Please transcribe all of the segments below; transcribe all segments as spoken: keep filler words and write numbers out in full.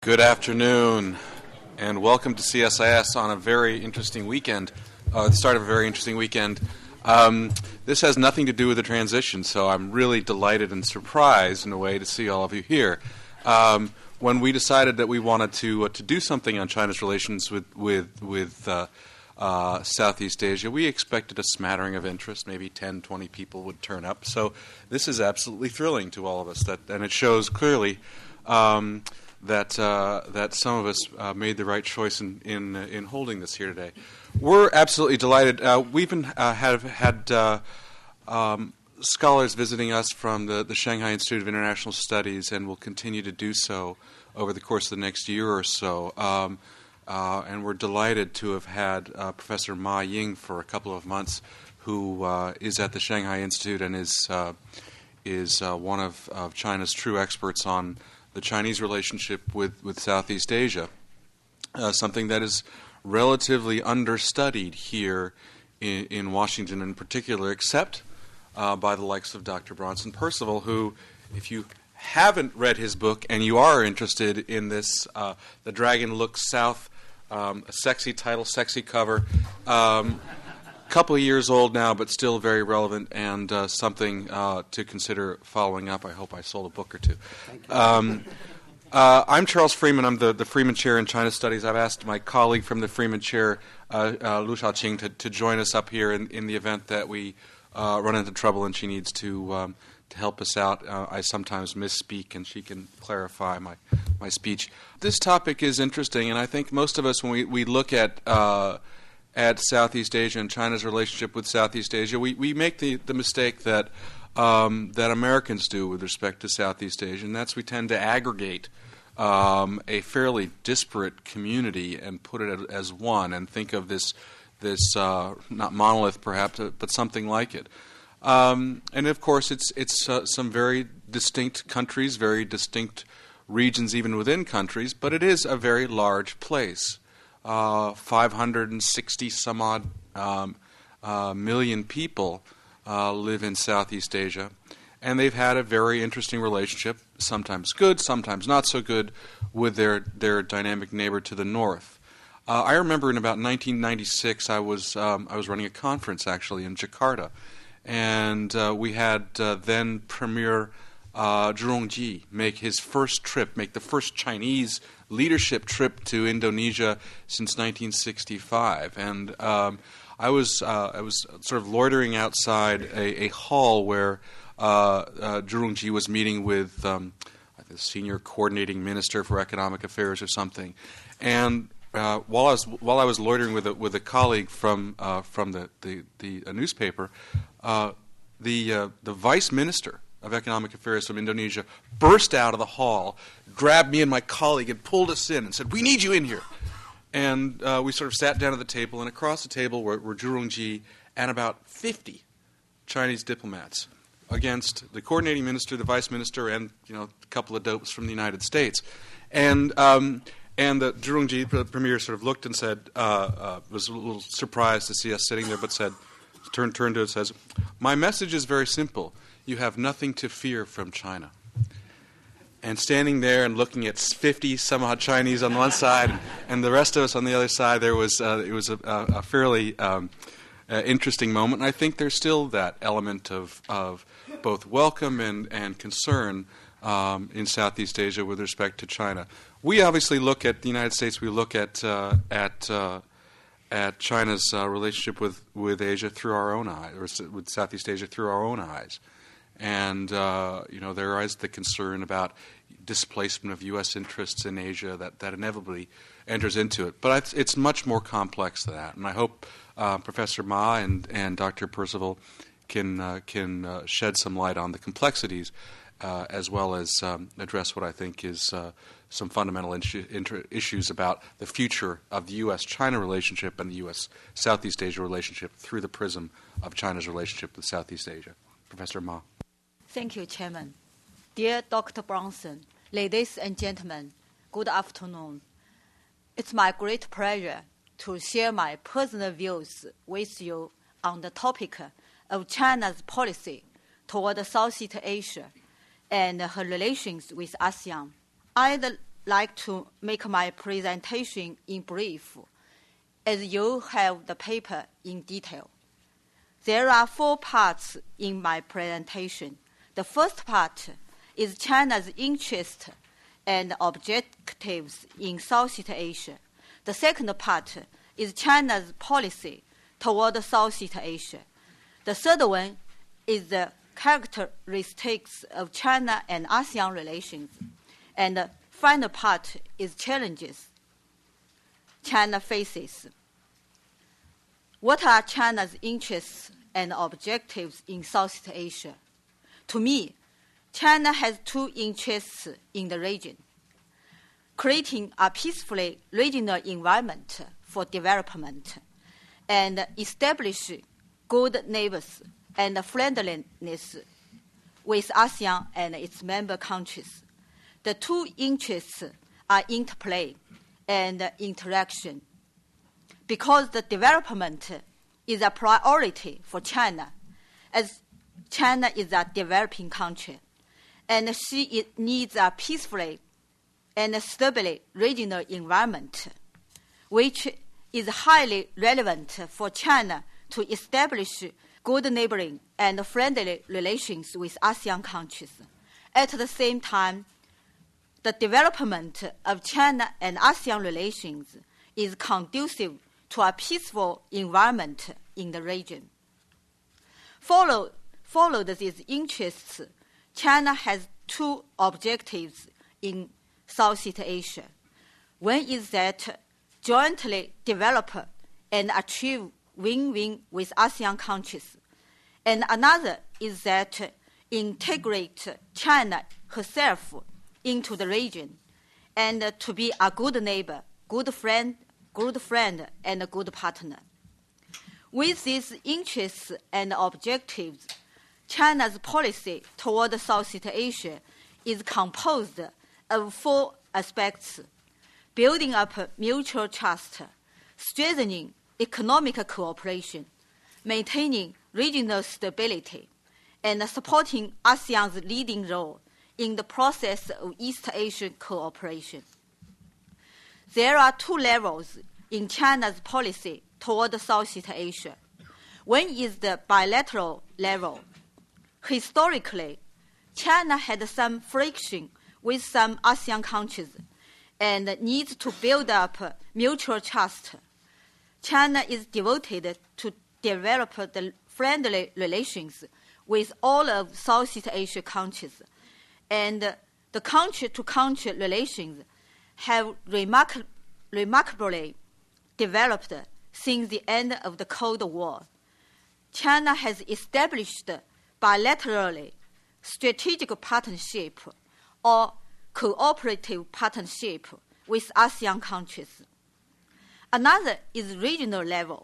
Good afternoon, and welcome to C S I S on a very interesting weekend, uh, the start of a very interesting weekend. Um, this has nothing to do with the transition, so I'm really delighted and surprised in a way to see all of you here. Um, when we decided that we wanted to uh, to do something on China's relations with with with uh, uh, Southeast Asia, we expected a smattering of interest. Maybe ten, twenty people would turn up. So this is absolutely thrilling to all of us, that, and it shows clearly Um, that uh, that some of us uh, made the right choice in in, uh, in holding this here today. We're absolutely delighted. Uh, we even uh, have had uh, um, scholars visiting us from the, the Shanghai Institute of International Studies, and will continue to do so over the course of the next year or so. Um, uh, and we're delighted to have had uh, Professor Ma Ying for a couple of months, who uh, is at the Shanghai Institute and is uh, is uh, one of, of China's true experts on the Chinese relationship with, with Southeast Asia, uh, something that is relatively understudied here in, in Washington in particular, except uh, by the likes of Doctor Bronson Percival, who, if you haven't read his book and you are interested in this, uh, The Dragon Looks South, um, a sexy title, sexy cover, um, couple of years old now, but still very relevant, and uh, something uh, to consider following up. I hope I sold a book or two. Um, uh, I'm Charles Freeman. I'm the, the Freeman Chair in China Studies. I've asked my colleague from the Freeman Chair, uh, uh, Lu Shaoqing, to, to join us up here in, in the event that we uh, run into trouble and she needs to um, to help us out. Uh, I sometimes misspeak, and she can clarify my, my speech. This topic is interesting, and I think most of us, when we, we look at uh, at Southeast Asia and China's relationship with Southeast Asia, we, we make the, the mistake that um, that Americans do with respect to Southeast Asia, and that's we tend to aggregate um, a fairly disparate community and put it as one, and think of this this uh, not monolith perhaps, but something like it. Um, and of course, it's it's uh, some very distinct countries, very distinct regions, even within countries, but it is a very large place. Uh, five hundred sixty some odd um, uh, million people uh, live in Southeast Asia, and they've had a very interesting relationship, sometimes good, sometimes not so good, with their, their dynamic neighbor to the north. Uh, I remember in about nineteen ninety-six, I was um, I was running a conference actually in Jakarta, and uh, we had uh, then Premier uh, Zhu Rongji make his first trip, make the first Chinese leadership trip to Indonesia since nineteen sixty-five, and um, I was uh, I was sort of loitering outside a, a hall where uh, uh, Zhu Rongji was meeting with um, the senior coordinating minister for economic affairs or something, and uh, while I was while I was loitering with a, with a colleague from uh, from the the, the a newspaper, uh, the uh, the vice minister of Economic Affairs from Indonesia burst out of the hall, grabbed me and my colleague, and pulled us in and said, "We need you in here." And uh, we sort of sat down at the table, and across the table were, were Zhu Rongji and about fifty Chinese diplomats against the coordinating minister, the vice minister, and you know a couple of dopes from the United States. And um, and the Zhu Rongji, the premier, sort of looked and said, uh, uh, was a little surprised to see us sitting there, but said, turned, turned to us and says, "My message is very simple. You have nothing to fear from China." And standing there and looking at fifty some odd Chinese on one side and, and the rest of us on the other side, there was uh, it was a, a fairly um, uh, interesting moment. And I think there's still that element of of both welcome and and concern um, in Southeast Asia with respect to China. We obviously look at the United States. We look at uh, at uh, at China's uh, relationship with, with Asia through our own eyes, or with Southeast Asia through our own eyes. And, uh, you know, there is the concern about displacement of U S interests in Asia that, that inevitably enters into it. But it's, it's much more complex than that. And I hope uh, Professor Ma and, and Doctor Percival can, uh, can uh, shed some light on the complexities uh, as well as um, address what I think is uh, some fundamental inter- inter- issues about the future of the U S China relationship and the U S Southeast Asia relationship through the prism of China's relationship with Southeast Asia. Professor Ma. Thank you, Chairman. Dear Doctor Bronson, ladies and gentlemen, good afternoon. It's my great pleasure to share my personal views with you on the topic of China's policy toward Southeast Asia and her relations with ASEAN. I'd like to make my presentation in brief, as you have the paper in detail. There are four parts in my presentation. The first part is China's interest and objectives in Southeast Asia. The second part is China's policy toward Southeast Asia. The third one is the characteristics of China and ASEAN relations. And the final part is challenges China faces. What are China's interests and objectives in Southeast Asia? To me, China has two interests in the region: creating a peaceful regional environment for development and establish good neighbors and friendliness with ASEAN and its member countries. The two interests are interplay and interaction. Because the development is a priority for China, as China is a developing country, and she needs a peaceful and stable regional environment, which is highly relevant for China to establish good neighboring and friendly relations with ASEAN countries. At the same time, the development of China and ASEAN relations is conducive to a peaceful environment in the region. Follow, followed these interests, China has two objectives in Southeast Asia. One is that jointly develop and achieve win-win with ASEAN countries, and another is that integrate China herself into the region and to be a good neighbor, good friend, good friend, and a good partner. With these interests and objectives, China's policy toward Southeast Asia is composed of four aspects: building up mutual trust, strengthening economic cooperation, maintaining regional stability, and supporting ASEAN's leading role in the process of East Asian cooperation. There are two levels in China's policy toward Southeast Asia. One is the bilateral level. Historically, China had some friction with some ASEAN countries and needs to build up mutual trust. China is devoted to develop the friendly relations with all of Southeast Asia countries, and the country-to-country relations have remark- remarkably developed since the end of the Cold War. China has established bilaterally strategic partnership or cooperative partnership with ASEAN countries. Another is regional level.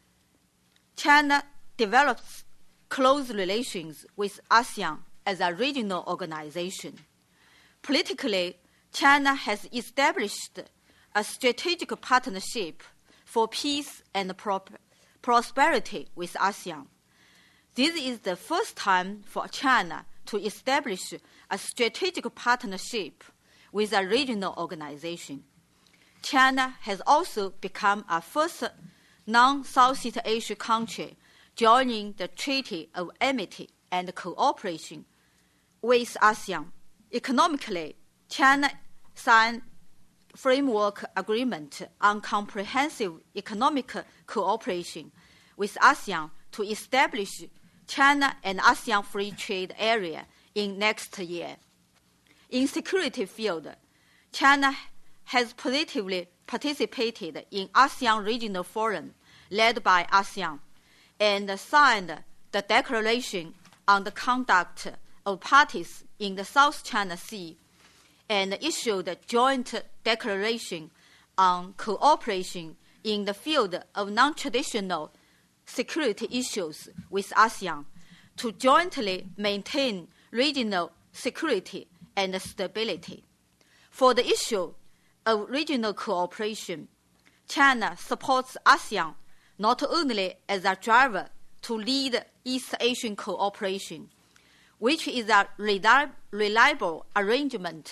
China develops close relations with ASEAN as a regional organization. Politically, China has established a strategic partnership for peace and pro- prosperity with ASEAN. This is the first time for China to establish a strategic partnership with a regional organization. China has also become a first non-Southeast Asia country joining the Treaty of Amity and Cooperation with ASEAN. Economically, China signed framework agreement on comprehensive economic cooperation with ASEAN to establish China and ASEAN Free Trade Area in next year. In security field, China has positively participated in ASEAN Regional Forum led by ASEAN and signed the Declaration on the Conduct of Parties in the South China Sea and issued a joint declaration on cooperation in the field of non-traditional security issues with ASEAN to jointly maintain regional security and stability. For the issue of regional cooperation, China supports ASEAN not only as a driver to lead East Asian cooperation, which is a reliable arrangement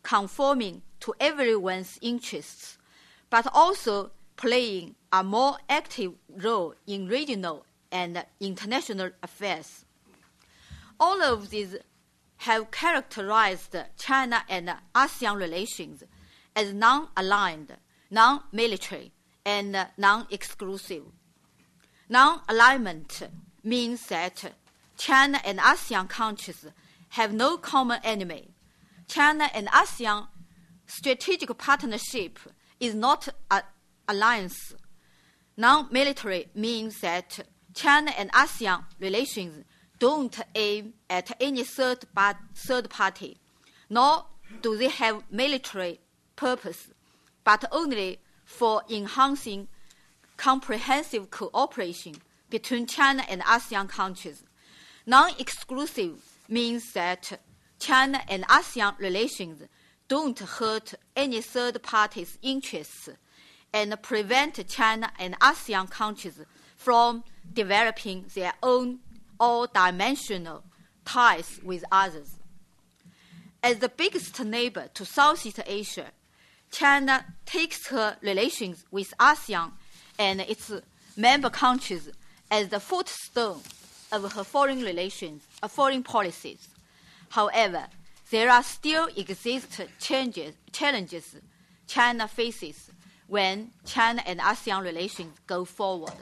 conforming to everyone's interests, but also playing a more active role in regional and international affairs. All of these have characterized China and ASEAN relations as non-aligned, non-military, and non-exclusive. Non-alignment means that China and ASEAN countries have no common enemy. China and ASEAN strategic partnership is not an alliance. Non-military means that China and ASEAN relations don't aim at any third, third party, nor do they have military purpose, but only for enhancing comprehensive cooperation between China and ASEAN countries. Non-exclusive means that China and ASEAN relations don't hurt any third party's interests and prevent China and ASEAN countries from developing their own all-dimensional ties with others. As the biggest neighbor to Southeast Asia, China takes her relations with ASEAN and its member countries as the footstone of her foreign relations, uh, foreign policies. However, there are still exist changes, challenges China faces when China and ASEAN relations go forward.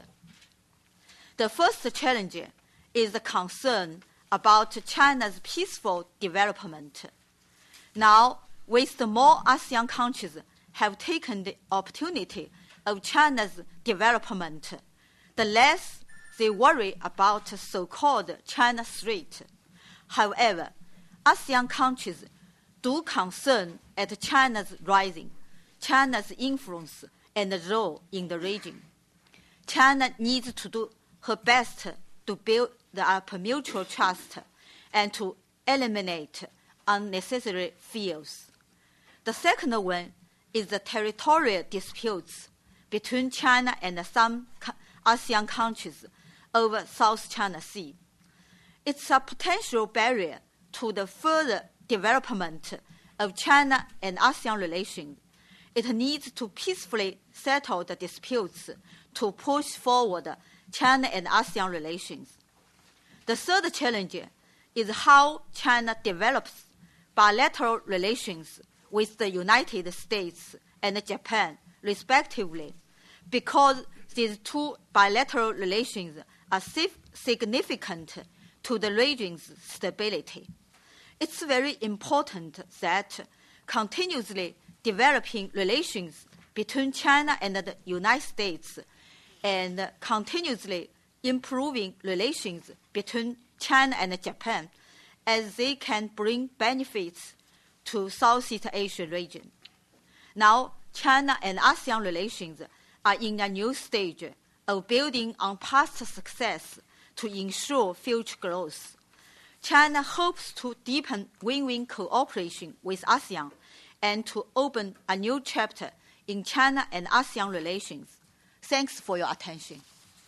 The first challenge is the concern about China's peaceful development. Now, with the more ASEAN countries have taken the opportunity of China's development, the less they worry about so-called China threat. However, ASEAN countries do concern at China's rising, China's influence and role in the region. China needs to do her best to build up mutual trust and to eliminate unnecessary fears. The second one is the territorial disputes between China and some ASEAN countries over South China Sea. It's a potential barrier to the further development of China and ASEAN relations. It needs to peacefully settle the disputes to push forward China and ASEAN relations. The third challenge is how China develops bilateral relations with the United States and Japan, respectively, because these two bilateral relations are significant to the region's stability. It's very important that continuously developing relations between China and the United States and continuously improving relations between China and Japan, as they can bring benefits to Southeast Asia region. Now, China and ASEAN relations are in a new stage of building on past success to ensure future growth. China hopes to deepen win-win cooperation with ASEAN and to open a new chapter in China and ASEAN relations. Thanks for your attention.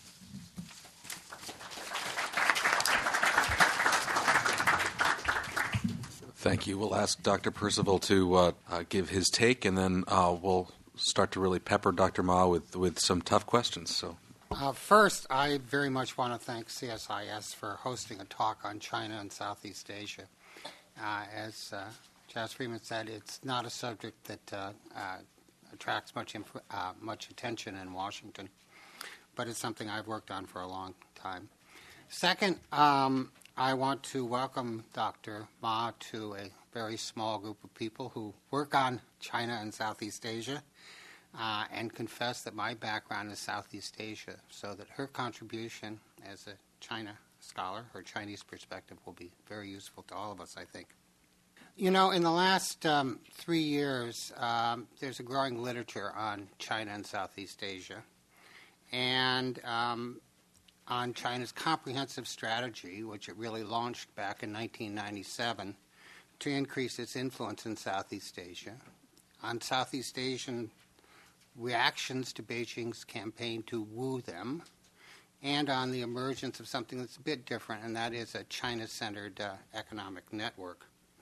Thank you. We'll ask Doctor Percival to uh, uh, give his take, and then uh, we'll start to really pepper Doctor Ma with, with some tough questions. So, uh, First, I very much want to thank C S I S for hosting a talk on China and Southeast Asia. Uh, as uh, Chas Freeman said, it's not a subject that uh, uh, attracts much, inf- uh, much attention in Washington, but it's something I've worked on for a long time. Second, um, I want to welcome Doctor Ma to a very small group of people who work on China and Southeast Asia, uh, and confess that my background is Southeast Asia, so that her contribution as a China scholar, her Chinese perspective, will be very useful to all of us, I think. You know, in the last um, three years, um, there's a growing literature on China and Southeast Asia, and um, on China's comprehensive strategy, which it really launched back in nineteen ninety-seven, to increase its influence in Southeast Asia, on Southeast Asian reactions to Beijing's campaign to woo them, and on the emergence of something that's a bit different, and that is a China-centered uh, economic network.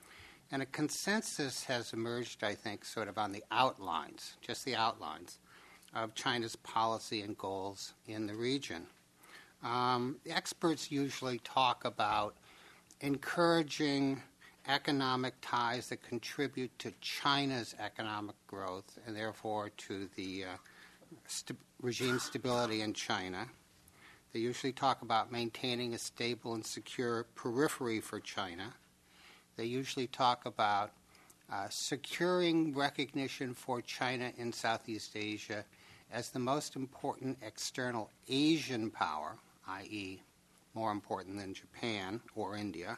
And a consensus has emerged, I think, sort of on the outlines, just the outlines, of China's policy and goals in the region. Um, experts usually talk about encouraging economic ties that contribute to China's economic growth and therefore to the uh, st- regime stability in China. They usually talk about maintaining a stable and secure periphery for China. They usually talk about uh, securing recognition for China in Southeast Asia as the most important external Asian power, that is more important than Japan or India.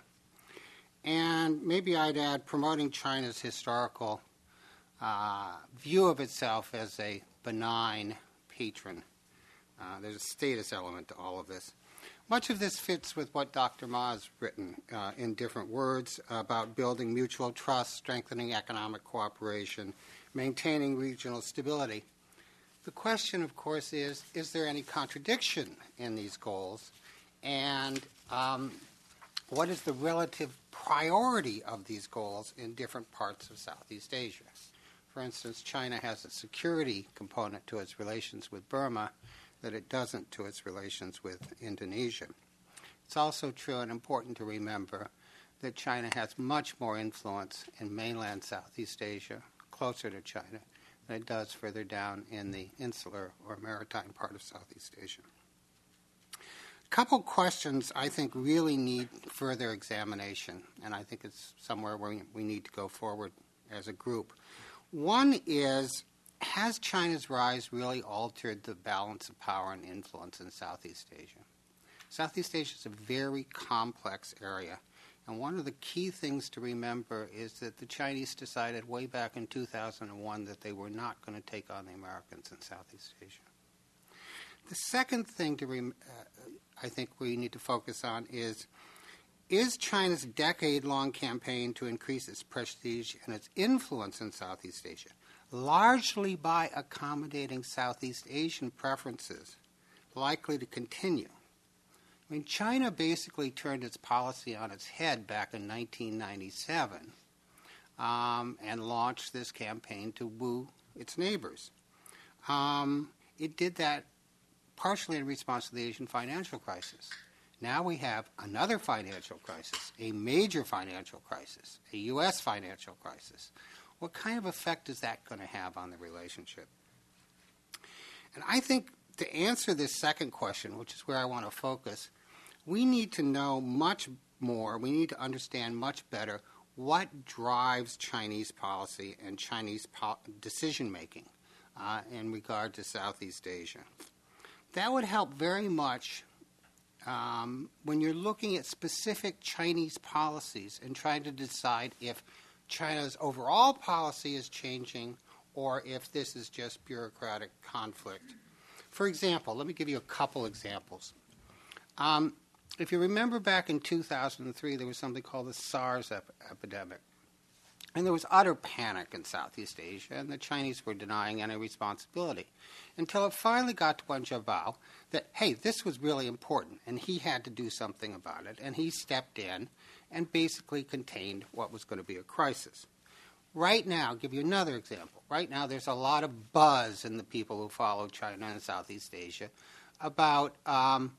And maybe I'd add promoting China's historical uh, view of itself as a benign patron. Uh, there's a status element to all of this. Much of this fits with what Doctor Ma has written uh, in different words about building mutual trust, strengthening economic cooperation, maintaining regional stability. The question, of course, is, is there any contradiction in these goals? And um, what is the relative priority of these goals in different parts of Southeast Asia? For instance, China has a security component to its relations with Burma that it doesn't to its relations with Indonesia. It's also true and important to remember that China has much more influence in mainland Southeast Asia, closer to China, than it does further down in the insular or maritime part of Southeast Asia. A couple questions I think really need further examination, and I think it's somewhere where we need to go forward as a group. One is, has China's rise really altered the balance of power and influence in Southeast Asia? Southeast Asia is a very complex area, and one of the key things to remember is that the Chinese decided way back in two thousand one that they were not going to take on the Americans in Southeast Asia. The second thing to rem- uh, I think we need to focus on is, is China's decade-long campaign to increase its prestige and its influence in Southeast Asia, largely by accommodating Southeast Asian preferences, likely to continue? I mean, China basically turned its policy on its head back in nineteen ninety-seven um, and launched this campaign to woo its neighbors. Um, it did that partially in response to the Asian financial crisis. Now we have another financial crisis, a major financial crisis, a U S financial crisis. What kind of effect is that going to have on the relationship? And I think to answer this second question, which is where I want to focus, we need to know much more, we need to understand much better what drives Chinese policy and Chinese po- decision-making uh, in regard to Southeast Asia. That would help very much um, when you're looking at specific Chinese policies and trying to decide if China's overall policy is changing or if this is just bureaucratic conflict. For example, let me give you a couple examples. Um, if you remember back in two thousand three, there was something called the SARS ep- epidemic. And there was utter panic in Southeast Asia, and the Chinese were denying any responsibility until it finally got to Wen Jiabao that, hey, this was really important, and he had to do something about it, and he stepped in and basically contained what was going to be a crisis. Right now, I'll give you another example. Right now, there's a lot of buzz in the people who follow China and Southeast Asia about um,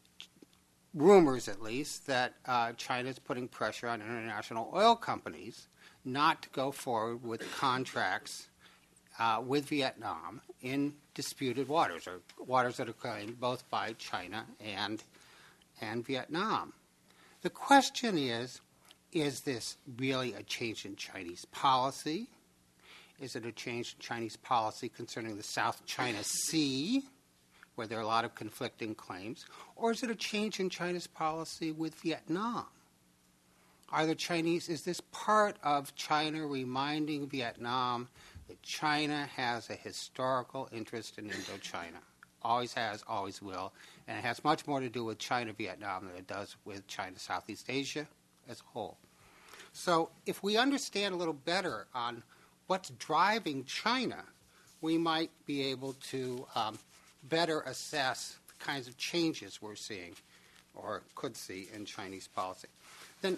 rumors, at least, that uh, China is putting pressure on international oil companies not to go forward with contracts uh, with Vietnam in disputed waters, or waters that are claimed both by China and, and Vietnam. The question is, is this really a change in Chinese policy? Is it a change in Chinese policy concerning the South China Sea, where there are a lot of conflicting claims? Or is it a change in China's policy with Vietnam? Are the Chinese, is this part of China reminding Vietnam that China has a historical interest in Indochina? Always has, always will. And it has much more to do with China-Vietnam than it does with China-Southeast Asia as a whole. So if we understand a little better on what's driving China, we might be able to um, better assess the kinds of changes we're seeing or could see in Chinese policy. Then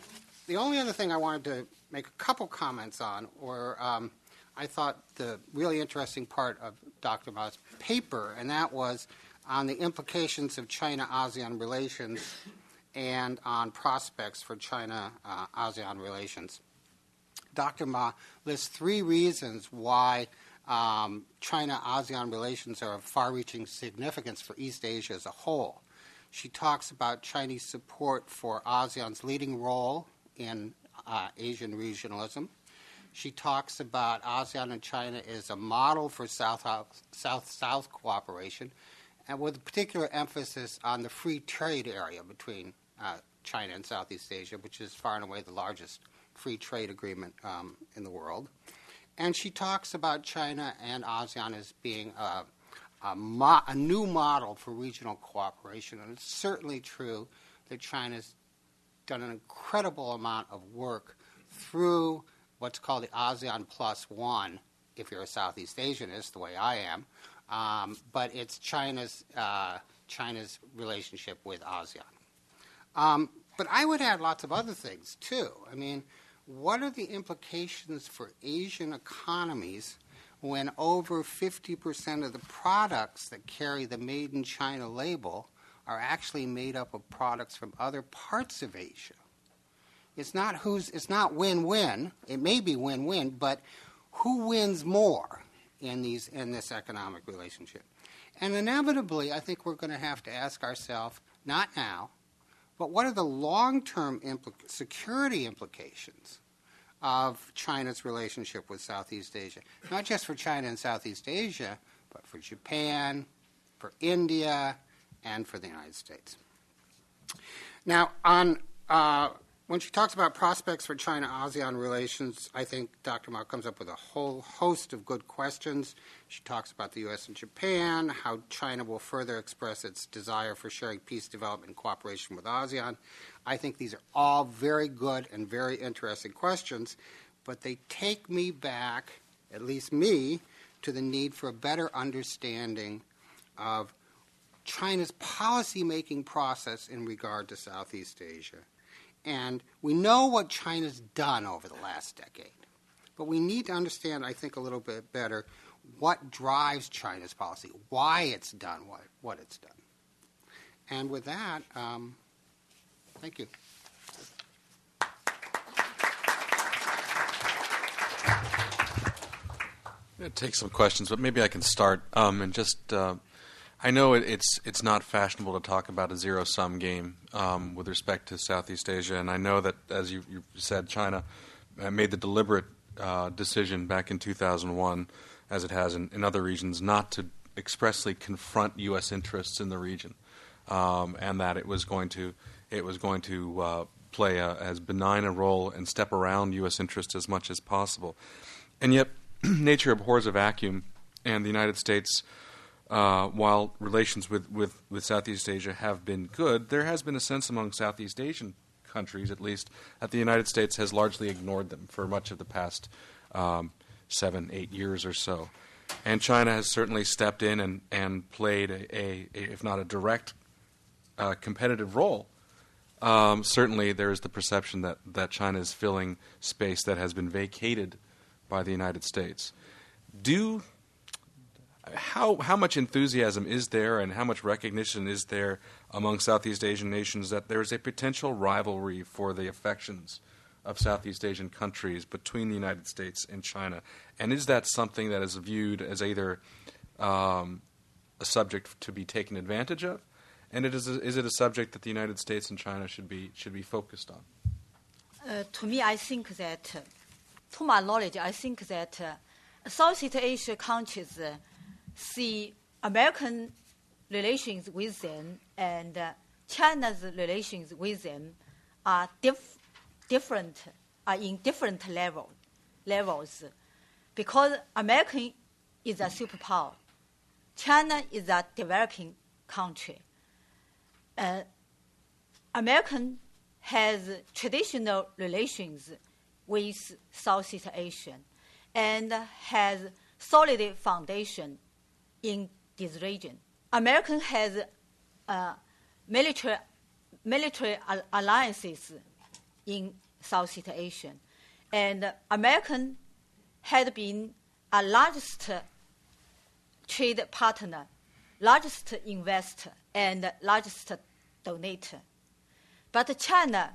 the only other thing I wanted to make a couple comments on were um, I thought the really interesting part of Doctor Ma's paper, and that was on the implications of China-ASEAN relations and on prospects for China-ASEAN relations. Doctor Ma lists three reasons why um, China-ASEAN relations are of far-reaching significance for East Asia as a whole. She talks about Chinese support for ASEAN's leading role in uh, Asian regionalism. She talks about ASEAN and China as a model for South-South cooperation, and with a particular emphasis on the free trade area between uh, China and Southeast Asia, which is far and away the largest free trade agreement um, in the world. And she talks about China and ASEAN as being a, a, mo- a new model for regional cooperation. And it's certainly true that China's done an incredible amount of work through what's called the ASEAN Plus One, if you're a Southeast Asianist, the way I am. Um, but it's China's, uh, China's relationship with ASEAN. Um, but I would add lots of other things, too. I mean, what are the implications for Asian economies when over fifty percent of the products that carry the Made in China label are actually made up of products from other parts of Asia? It's not who's, it's not win-win. It may be win-win, but who wins more in these in this economic relationship? And inevitably, I think we're going to have to ask ourselves, not now, but what are the long-term impl- security implications of China's relationship with Southeast Asia? Not just for China and Southeast Asia, but for Japan, for India, and for the United States. Now, on uh, when she talks about prospects for China-ASEAN relations, I think Doctor Ma comes up with a whole host of good questions. She talks about the U S and Japan, how China will further express its desire for sharing peace, development, and cooperation with ASEAN. I think these are all very good and very interesting questions, but they take me back, at least me, to the need for a better understanding of China's policy-making process in regard to Southeast Asia. And we know what China's done over the last decade, but we need to understand, I think, a little bit better what drives China's policy, why it's done what, what it's done. And with that, um, thank you. I'm going to take some questions, but maybe I can start um, and just. Uh, I know it, it's it's not fashionable to talk about a zero-sum game um, with respect to Southeast Asia, and I know that, as you, you said, China uh, made the deliberate uh, decision back in two thousand one, as it has in, in other regions, not to expressly confront U S interests in the region, um, and that it was going to it was going to uh, play a, as benign a role and step around U S interests as much as possible, and yet nature abhors a vacuum, and the United States. Uh, while relations with, with, with Southeast Asia have been good, there has been a sense among Southeast Asian countries, at least, that the United States has largely ignored them for much of the past um, seven, eight years or so. And China has certainly stepped in and, and played, a, a, a, if not a direct uh, competitive role. Um, certainly there is the perception that, that China is filling space that has been vacated by the United States. Do How how much enthusiasm is there and how much recognition is there among Southeast Asian nations that there is a potential rivalry for the affections of Southeast Asian countries between the United States and China? And is that something that is viewed as either um, a subject to be taken advantage of, and it is a, is it a subject that the United States and China should be should be focused on? Uh, to me, I think that, uh, to my knowledge, I think that uh, Southeast Asia countries uh, see American relations with them and uh, China's relations with them are dif- different, are in different level, levels, because American is a superpower, China is a developing country. Uh, American has traditional relations with Southeast Asia and has solid foundation in this region. American has uh, military military al- alliances in Southeast Asia. And American had been a largest trade partner, largest investor, and largest donator. But China,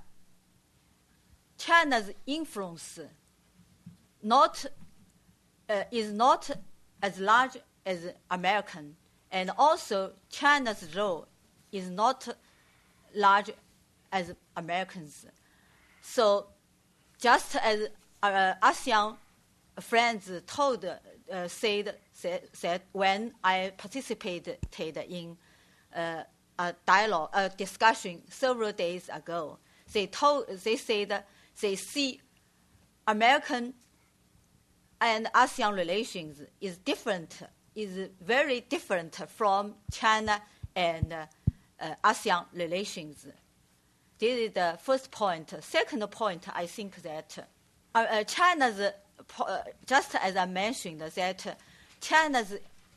China's influence not, uh, is not as large as American, and also China's role is not large as Americans. So just as uh, ASEAN friends told, uh, said, said, said when I participated in uh, a dialogue, a discussion several days ago, they told, they said they see American and ASEAN relations is different, is very different from China and uh, uh, ASEAN relations. This is the first point. Second point, I think that uh, uh, China's, uh, just as I mentioned, that China's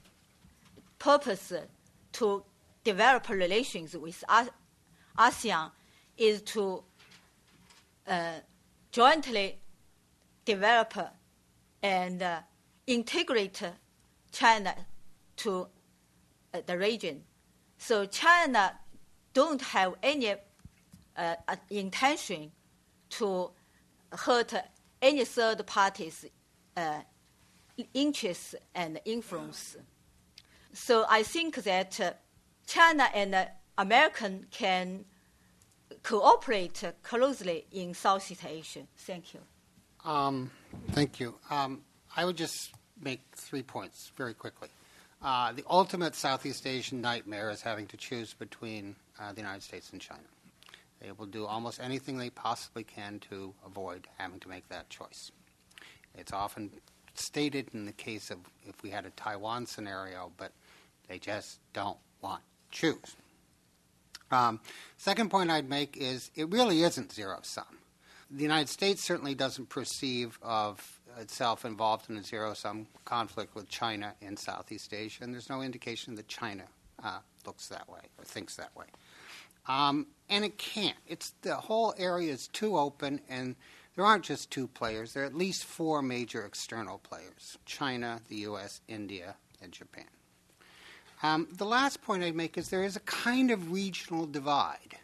purpose to develop relations with ASEAN is to uh, jointly develop and uh, integrate China to uh, the region. So China don't have any uh, intention to hurt any third party's uh, interests and influence. So I think that uh, China and uh, American can cooperate closely in Southeast Asia. Thank you. Um, thank you. Um, I would just make three points very quickly. Uh, the ultimate Southeast Asian nightmare is having to choose between uh, the United States and China. They will do almost anything they possibly can to avoid having to make that choice. It's often stated in the case of if we had a Taiwan scenario, but they just don't want to choose. Um, second point I'd make is it really isn't zero-sum. The United States certainly doesn't perceive of itself involved in a zero-sum conflict with China in Southeast Asia, and there's no indication that China uh, looks that way or thinks that way. Um, and it can't. It's the whole area is too open, and there aren't just two players. There are at least four major external players: China, the U S, India, and Japan. Um, the last point I'd make is there is a kind of regional divide.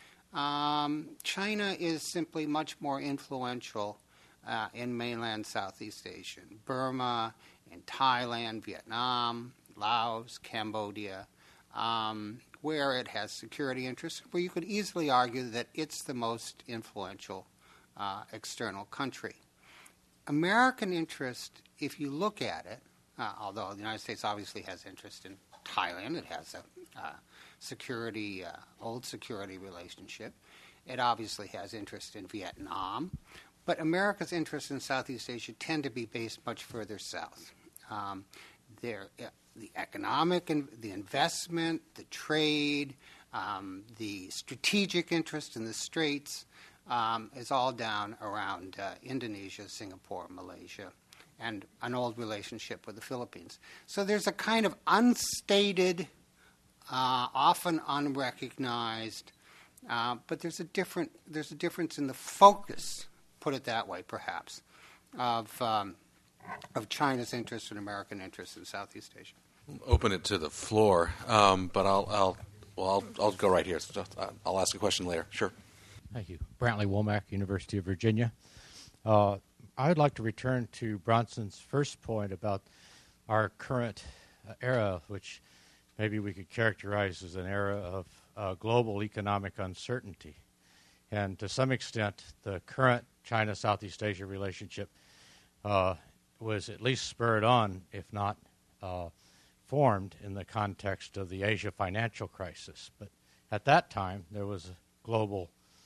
Um, China is simply much more influential uh, in mainland Southeast Asia, Burma, in Thailand, Vietnam, Laos, Cambodia, um, where it has security interests, where you could easily argue that it's the most influential uh, external country. American interest, if you look at it, uh, although the United States obviously has interest in Thailand, it has a uh, security, uh, old security relationship. It obviously has interest in Vietnam. But America's interests in Southeast Asia tend to be based much further south. Um, there, uh, the economic and the investment, the trade, um, the strategic interest in the Straits um, is all down around uh, Indonesia, Singapore, Malaysia, and an old relationship with the Philippines. So there's a kind of unstated, uh, often unrecognized, uh, but there's a different there's a difference in the focus, put it that way, perhaps, of um, of China's interest and American interest in Southeast Asia. Open it to the floor, um, but I'll I'll well I'll I'll go right here. So I'll ask a question later. Sure. Thank you, Brantley Womack, University of Virginia. Uh, I would like to return to Bronson's first point about our current uh, era, which maybe we could characterize as an era of uh, global economic uncertainty. And to some extent, the current China-Southeast Asia relationship uh, was at least spurred on, if not uh, formed, in the context of the Asia financial crisis. But at that time, there was a global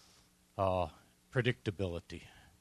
uh, predictability.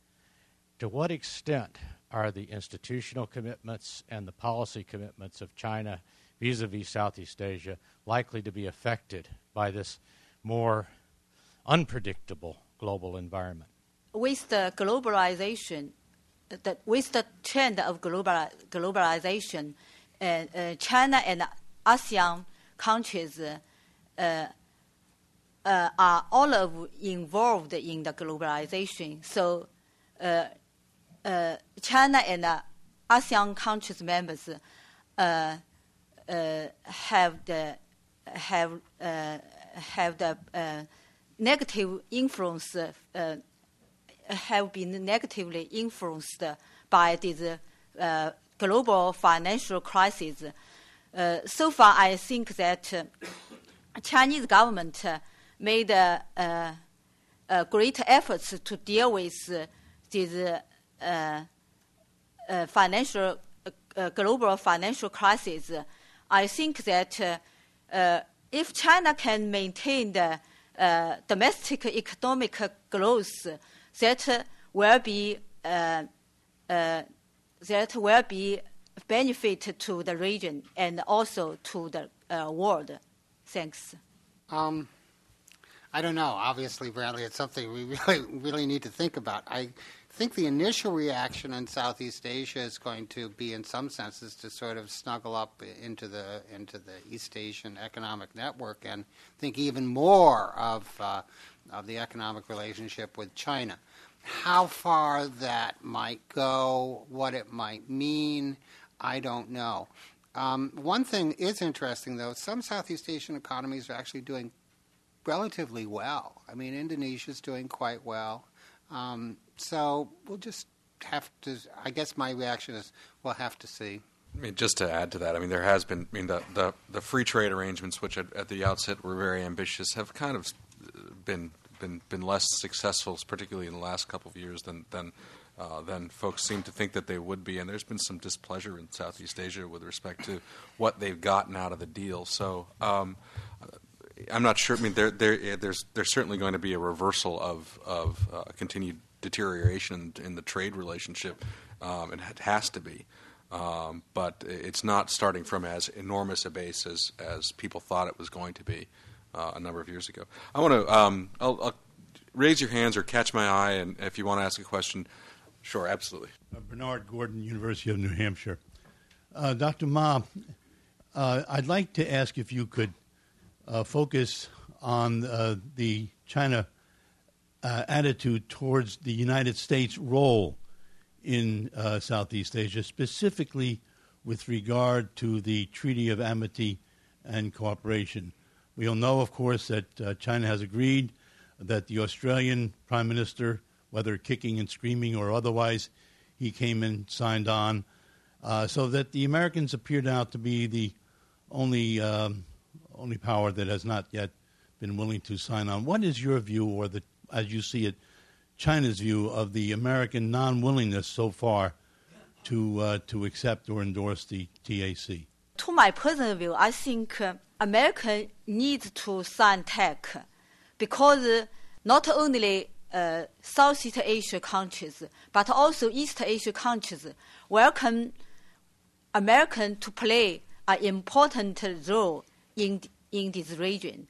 To what extent are the institutional commitments and the policy commitments of China vis-a-vis Southeast Asia likely to be affected by this more unpredictable global environment? With the globalization, the, with the trend of global, globalization, uh, uh, China and ASEAN countries uh, uh, uh, are all of involved in the globalization. So uh, uh, China and uh, ASEAN countries members uh, uh, have the have uh, have the uh, negative influence uh, have been negatively influenced by this uh, global financial crisis. Uh, so far, I think that uh, Chinese government uh, made uh, uh, uh, great efforts to deal with uh, this uh, uh, financial uh, global financial crisis. I think that uh, uh, if China can maintain the uh, domestic economic growth, that uh, will be uh, uh, that will be benefit to the region and also to the uh, world. Thanks. Um, I don't know. Obviously, Bradley, it's something we really, really need to think about. I think the initial reaction in Southeast Asia is going to be, in some senses, to sort of snuggle up into the into the East Asian Economic Network and think even more of uh, of the economic relationship with China. How far that might go, what it might mean, I don't know. Um, one thing is interesting, though. Some Southeast Asian economies are actually doing relatively well. I mean, Indonesia's doing quite well. Um, so we'll just have to, I guess my reaction is we'll have to see. I mean, just to add to that, I mean, there has been, I mean, the, the, the free trade arrangements, which at, at the outset were very ambitious, have kind of been been, been less successful, particularly in the last couple of years, than than uh, than folks seem to think that they would be. And there's been some displeasure in Southeast Asia with respect to what they've gotten out of the deal. So um, I'm not sure. I mean, there, there, there's there's certainly going to be a reversal of of uh, continued deterioration in the trade relationship. Um, it has to be. Um, but it's not starting from as enormous a base as, as people thought it was going to be uh, a number of years ago. I want to um, I'll, I'll raise your hands or catch my eye, and if you want to ask a question, sure, absolutely. Uh, Bernard Gordon, University of New Hampshire. Uh, Doctor Ma, uh, I'd like to ask if you could uh, focus on uh, the China uh, attitude towards the United States' role in uh, Southeast Asia, specifically with regard to the Treaty of Amity and Cooperation. We all know, of course, that uh, China has agreed that the Australian Prime Minister, whether kicking and screaming or otherwise, he came and signed on, uh, so that the Americans appear now to be the only um, only power that has not yet been willing to sign on. What is your view, or the, as you see it, China's view of the American non-willingness so far to uh, to accept or endorse the T A C? To my personal view, I think uh, America needs to sign T A C because uh, not only uh, Southeast Asia countries, but also East Asia countries welcome American to play an important role in in this region.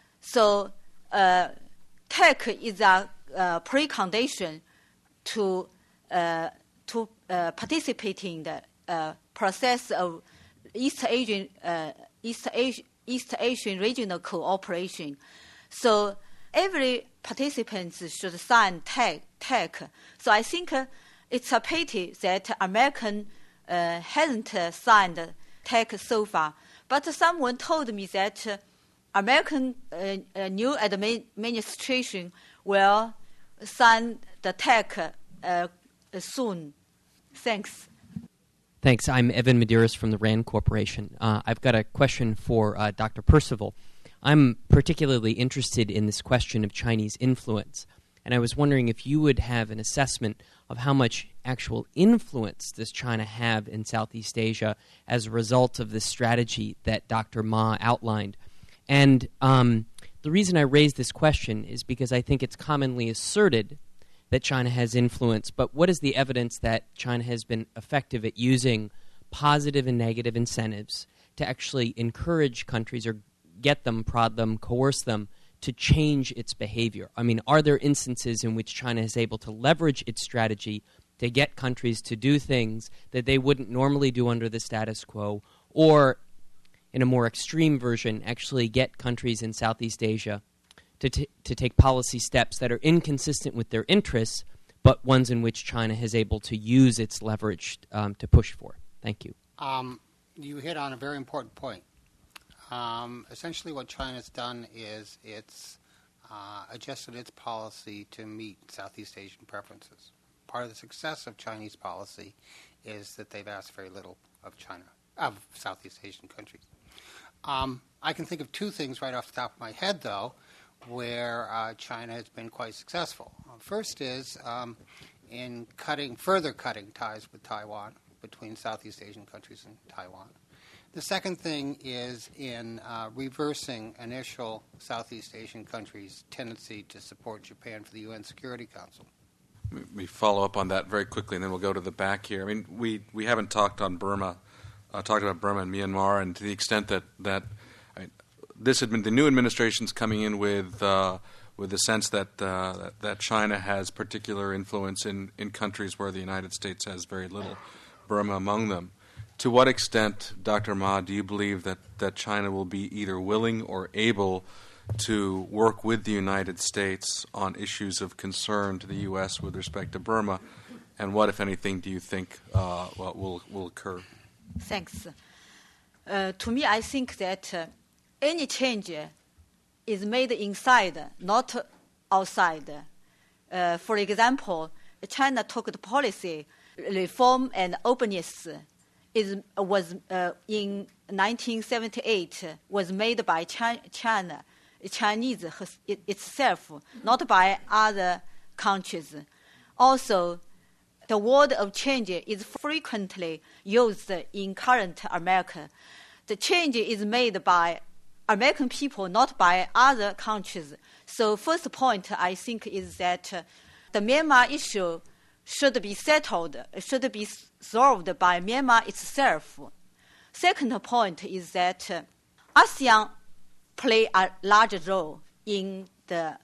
So uh, T A C is a Uh, precondition to uh, to uh, participate in the uh, process of East Asian uh, East Asian East Asian regional cooperation. So every participant should sign T A C. So I think uh, it's a pity that American uh, hasn't uh, signed T A C so far. But someone told me that uh, American uh, uh, new administration will sign the T A C uh, soon. Thanks. Thanks. I'm Evan Medeiros from the RAND Corporation. Uh, I've got a question for uh, Doctor Percival. I'm particularly interested in this question of Chinese influence, and I was wondering if you would have an assessment of how much actual influence does China have in Southeast Asia as a result of this strategy that Doctor Ma outlined. And um, the reason I raise this question is because I think it's commonly asserted that China has influence, but what is the evidence that China has been effective at using positive and negative incentives to actually encourage countries or get them, prod them, coerce them to change its behavior? I mean, are there instances in which China is able to leverage its strategy to get countries to do things that they wouldn't normally do under the status quo, or in a more extreme version, actually get countries in Southeast Asia to, t- to take policy steps that are inconsistent with their interests, but ones in which China is able to use its leverage um, to push for? Thank you. Um, you hit on a very important point. Um, essentially what China's done is it's uh, adjusted its policy to meet Southeast Asian preferences. Part of the success of Chinese policy is that they've asked very little of China, of Southeast Asian countries. Um, I can think of two things right off the top of my head, though, where uh, China has been quite successful. First is um, in cutting, further cutting ties with Taiwan, between Southeast Asian countries and Taiwan. The second thing is in uh, reversing initial Southeast Asian countries' tendency to support Japan for the U N Security Council. Let me follow up on that very quickly, and then we'll go to the back here. I mean, we, we haven't talked on Burma, uh, talked about Burma and Myanmar, and to the extent that, that I, this admin, the new administration's coming in with uh, with the sense that, uh, that that China has particular influence in, in countries where the United States has very little, Burma among them. To what extent, Doctor Ma, do you believe that, that China will be either willing or able to work with the United States on issues of concern to the U S with respect to Burma, and what, if anything, do you think uh, will will occur? Thanks. Uh, to me, I think that uh, any change is made inside, not outside. Uh, for example, China took the policy reform and openness is was uh, in nineteen seventy-eight was made by China, China Chinese itself, not by other countries. Also, the word of change is frequently used in current America. The change is made by American people, not by other countries. So first point, I think, is that uh, the Myanmar issue should be settled, should be solved by Myanmar itself. Second point is that uh, ASEAN play a large role in the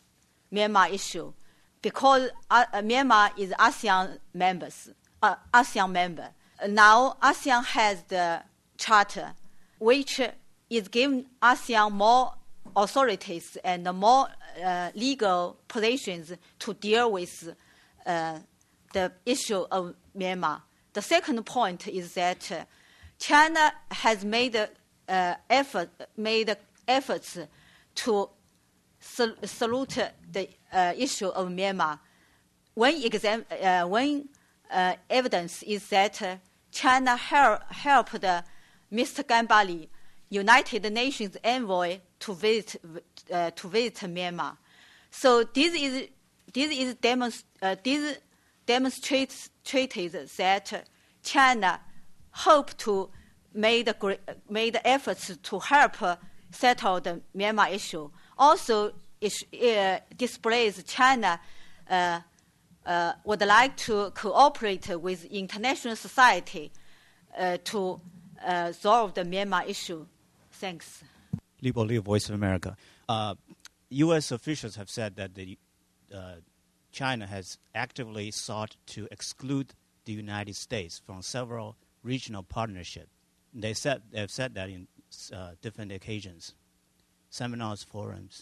Myanmar issue because uh, Myanmar is ASEAN members, uh, ASEAN member. Now ASEAN has the charter, which is giving ASEAN more authorities and more uh, legal positions to deal with uh, the issue of Myanmar. The second point is that uh, China has made uh, effort, made efforts to sol- salute the uh, issue of Myanmar. One exam, uh, one uh, evidence is that uh, China hel- helped uh, Mister Gambari, United Nations envoy, to visit uh, to visit Myanmar. So this is this is demonst- uh, this demonstrates treated that China hope to made made efforts to help settle the Myanmar issue. Also, it uh, displays China uh, uh, would like to cooperate with international society uh, to uh, solve the Myanmar issue. Thanks. Libo Liu, Voice of America. Uh, U S officials have said that the uh, China has actively sought to exclude the United States from several regional partnerships. They said they've said that in uh, different occasions, seminars, forums.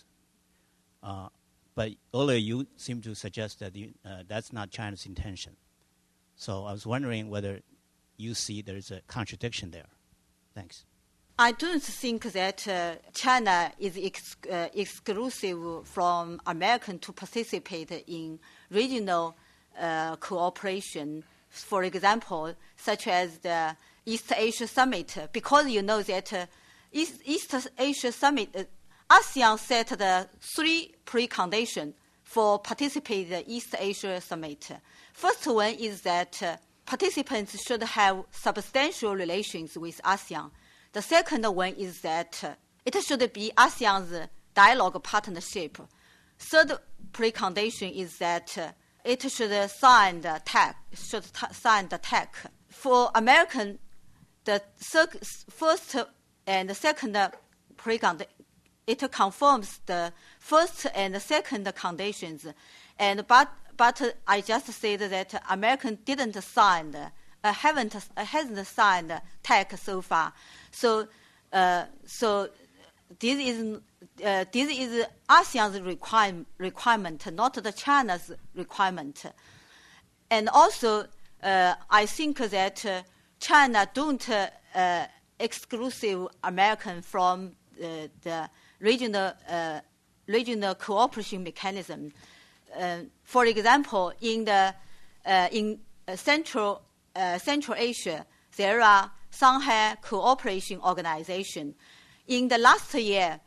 Uh, but earlier you seem to suggest that the, uh, that's not China's intention. So I was wondering whether you see there's a contradiction there. Thanks. I don't think that uh, China is ex- uh, exclusive from American to participate in regional uh, cooperation, for example, such as the East Asia Summit, because you know that uh, East, East Asia Summit, uh, ASEAN set the three preconditions for participating in the East Asia Summit. First one is that uh, participants should have substantial relations with ASEAN. The second one is that uh, it should be ASEAN's dialogue partnership. Third precondition is that uh, it should sign the T A C. Should t- sign the T A C. For American, the thir- first and second precondition, it confirms the first and second conditions. And but but I just said that American didn't sign. The, Uh, haven't uh, hasn't signed T A C so far, so uh, so this is uh, this is ASEAN's require, requirement, not the China's requirement. And also, uh, I think that uh, China don't uh, uh, exclusive American from uh, the regional uh, regional cooperation mechanism. Uh, for example, in the uh, in uh, Central uh, Central Asia, there are Shanghai Cooperation Organization. In the last year,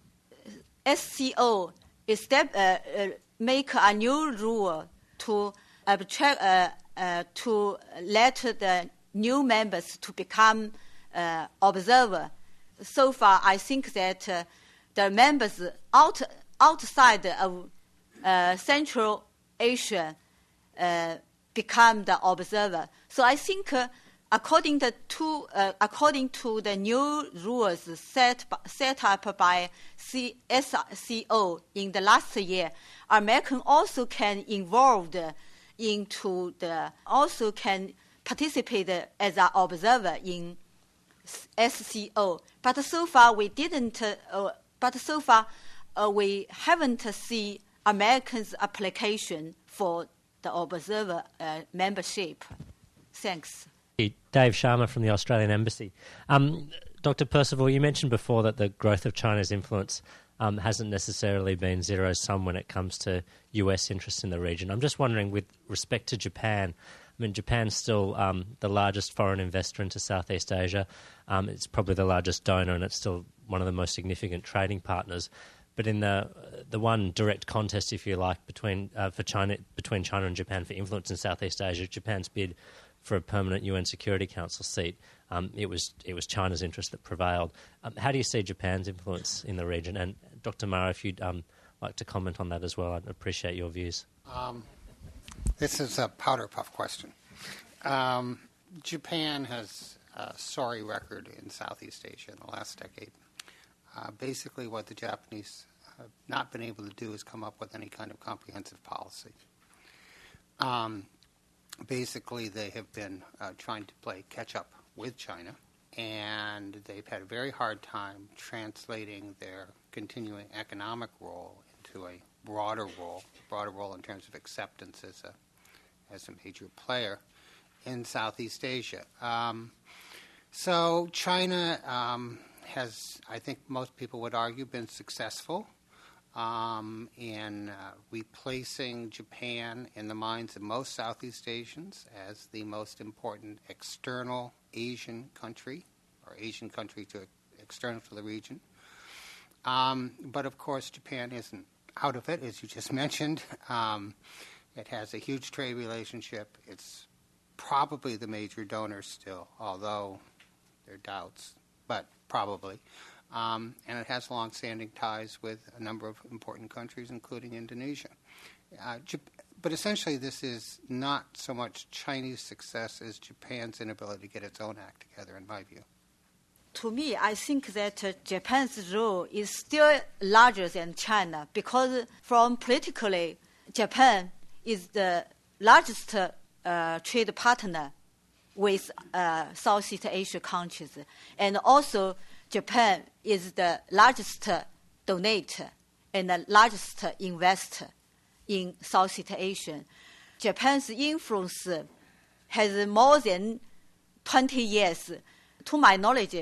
S C O estab- uh, uh, make a new rule to abstract, uh, uh, to let the new members to become uh, observer. So far, I think that uh, the members out outside of uh, Central Asia uh, become the observer. So I think, uh, according to, to uh, according to the new rules set set up by C- S C O in the last year, American also can involved into the also can participate as an observer in S C O. But so far we didn't. Uh, but so far uh, we haven't seen Americans' application for the observer uh, membership. Thanks. Dave Sharma from the Australian Embassy. Um, Doctor Percival, you mentioned before that the growth of China's influence um, hasn't necessarily been zero-sum when it comes to U S interests in the region. I'm just wondering, with respect to Japan, I mean, Japan's still um, the largest foreign investor into Southeast Asia. Um, it's probably the largest donor, and it's still one of the most significant trading partners. But in the the one direct contest, if you like, between uh, for China between China and Japan for influence in Southeast Asia, Japan's bid for a permanent U N Security Council seat, um, it was it was China's interest that prevailed. Um, how do you see Japan's influence in the region? And Doctor Ma, if you'd um, like to comment on that as well, I'd appreciate your views. Um, this is a powder puff question. Um, Japan has a sorry record in Southeast Asia in the last decade. Uh, basically, what the Japanese have not been able to do is come up with any kind of comprehensive policy. Um, basically, they have been uh, trying to play catch-up with China, and they've had a very hard time translating their continuing economic role into a broader role, broader role in terms of acceptance as a as a major player in Southeast Asia. Um, so China um, has, I think most people would argue, been successful um, in uh, replacing Japan in the minds of most Southeast Asians as the most important external Asian country, or Asian country to external to the region. Um, but of course, Japan isn't out of it, as you just mentioned. Um, it has a huge trade relationship. It's probably the major donor still, although there are doubts, but probably. Um, and it has long-standing ties with a number of important countries, including Indonesia. Uh, Jap- but essentially, this is not so much Chinese success as Japan's inability to get its own act together, in my view. To me, I think that uh, Japan's role is still larger than China because, from politically, Japan is the largest uh, trade partner with uh, Southeast Asia countries, and also Japan is the largest donator and the largest investor in Southeast Asia. Japan's influence has more than twenty years. To my knowledge,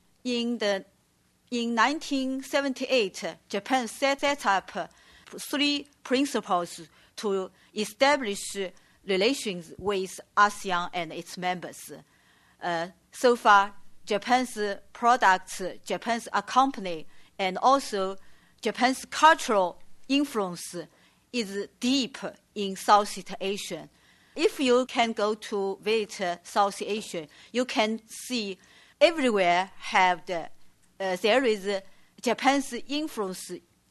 in the in nineteen seventy-eight, Japan set, set up three principles to establish relations with ASEAN and its members. Uh, so far, Japan's products, Japan's company, and also Japan's cultural influence is deep in Southeast Asia. If you can go to visit Southeast Asia, you can see everywhere have the uh, there is uh, Japan's influence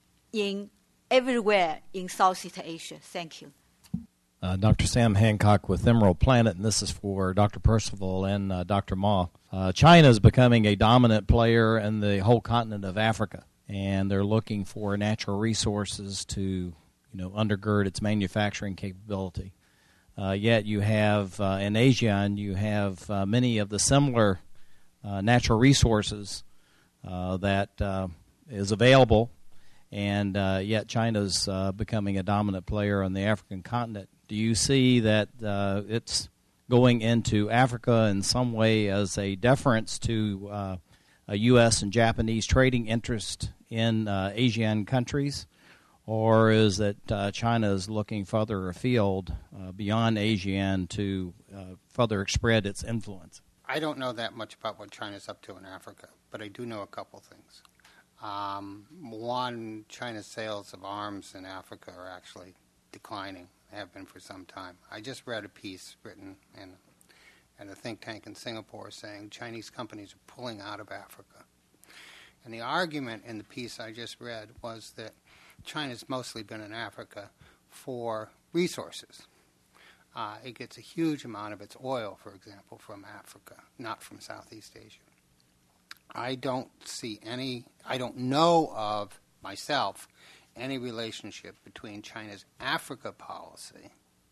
in everywhere in Southeast Asia. Thank you. Uh, Doctor Sam Hancock with Emerald Planet, and this is for Doctor Percival and uh, Doctor Ma. Uh, China is becoming a dominant player in the whole continent of Africa, and they're looking for natural resources to, you know, undergird its manufacturing capability. Uh, yet you have uh, in ASEAN, you have uh, many of the similar uh, natural resources uh, that uh, is available, and uh, yet China's uh, becoming a dominant player on the African continent. Do you see that uh, it's going into Africa in some way as a deference to uh, a U S and Japanese trading interest in uh, Asian countries, or is it uh, China is looking further afield uh, beyond ASEAN to uh, further spread its influence? I don't know that much about what China's up to in Africa, but I do know a couple things. Um, one, China's sales of arms in Africa are actually declining, have been for some time. I just read a piece written in, in a think tank in Singapore saying Chinese companies are pulling out of Africa. And the argument in the piece I just read was that China's mostly been in Africa for resources. Uh, it gets a huge amount of its oil, for example, from Africa, not from Southeast Asia. I don't see any, I don't know of myself any relationship between China's Africa policy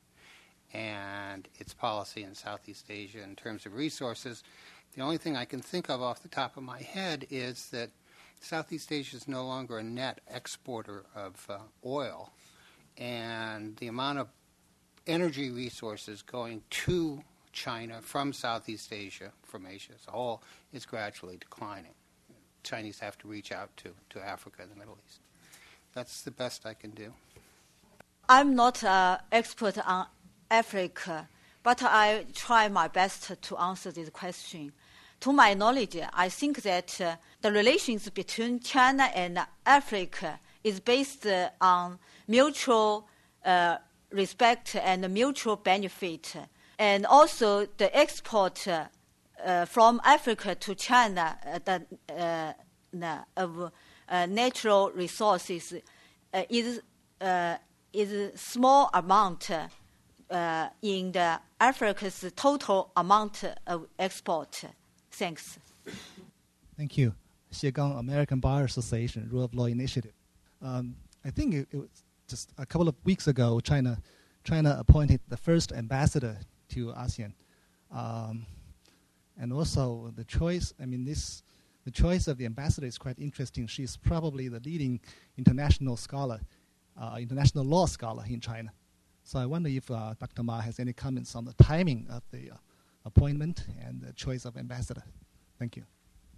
and its policy in Southeast Asia in terms of resources. The only thing I can think of off the top of my head is that Southeast Asia is no longer a net exporter of uh, oil, and the amount of energy resources going to China from Southeast Asia, from Asia as a whole, is gradually declining. Chinese have to reach out to, to Africa and the Middle East. That's the best I can do. I'm not an expert on Africa, but I try my best to answer this question. To my knowledge, I think that uh, the relations between China and Africa is based uh, on mutual uh, respect and mutual benefit. And also the export uh, uh, from Africa to China uh, the, uh, the, of uh, natural resources uh, is uh, is small amount uh, in the Africa's total amount of export. Thanks. Thank you. Xie Gang, American Bar Association, Rule of Law Initiative. Um, I think it, it was just a couple of weeks ago, China China appointed the first ambassador to ASEAN. Um, and also the choice, I mean, this the choice of the ambassador is quite interesting. She's probably the leading international scholar, uh, international law scholar in China. So I wonder if uh, Doctor Ma has any comments on the timing of the uh, appointment and the choice of ambassador. Thank you.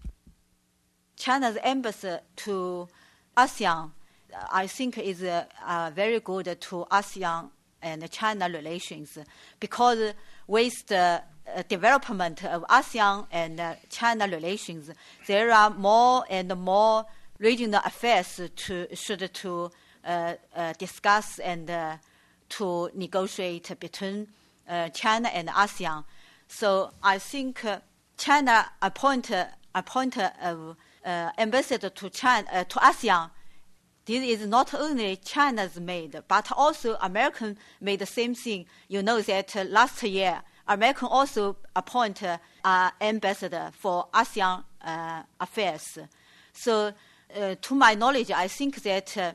China's embassy to ASEAN, I think, is uh, uh, very good to ASEAN and China relations, because with the uh, development of ASEAN and uh, China relations, there are more and more regional affairs to should to uh, uh, discuss and uh, to negotiate between uh, China and ASEAN. So I think uh, China appoint appoint a uh, ambassador to China uh, to ASEAN. This is not only China's made, but also American made the same thing. You know that uh, last year, American also appoint uh, uh, ambassador for ASEAN uh, affairs. So, uh, to my knowledge, I think that uh,